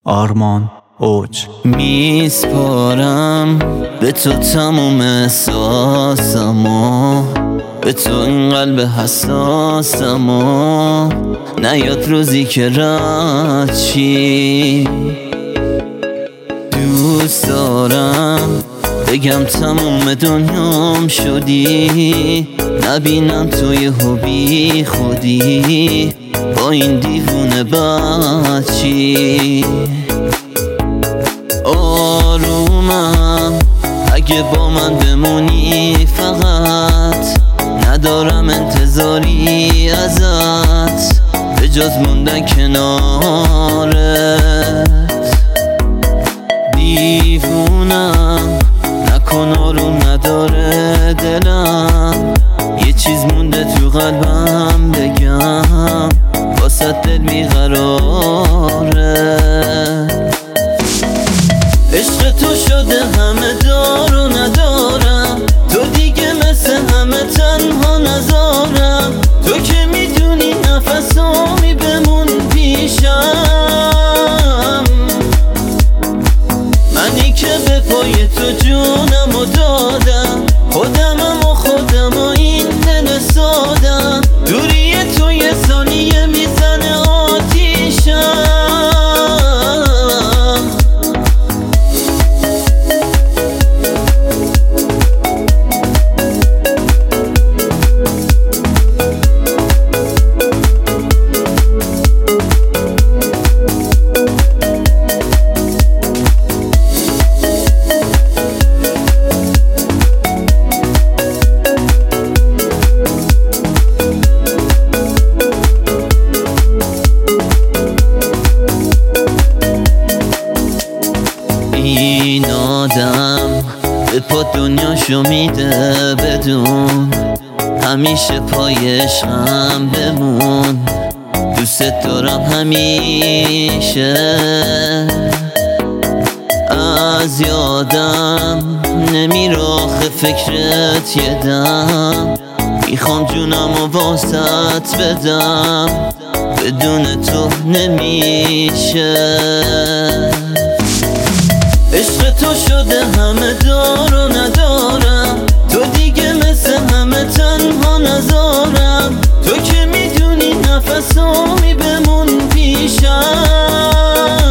آرمان اوج. میسپارم به تو تموم احساسمو، به تو این قلب حساسمو، نیاد روزی که رد چی. دوست دارم بگم تموم دنیام شدی، نبینم توی بی خودی با این دیوونه بچی. آرومم اگه با من بمونی، فقط ندارم انتظاری ازت به جز موندن کنارت. دیوونم نکن، آروم نداره دلم، یه چیز مونده تو قلبم بگم، واسه دل بیقراره. عشق تو شده همه دار و ندارم، تو دیگه مثل همه تنها نذارم، تو که میدونی نفسامی بمون پیشم، منی که به پای تو جونم و دادم، خودمم و این دل سادم، دوری تو یه ثانیه میزنه آتیشم. این آدم به پا دنیاشو میده بدون، همیشه پای عشقم بمون، دوست دارم همیشه. از یادم نمیره آخه فکرت یه دم، میخوام جونم و واسط بدم، بدون تو نمیشه. عشق تو شده همه دار و ندارم، تو دیگه مثل همه تنها نذارم، تو که میدونی نفسامی بمون پیشم،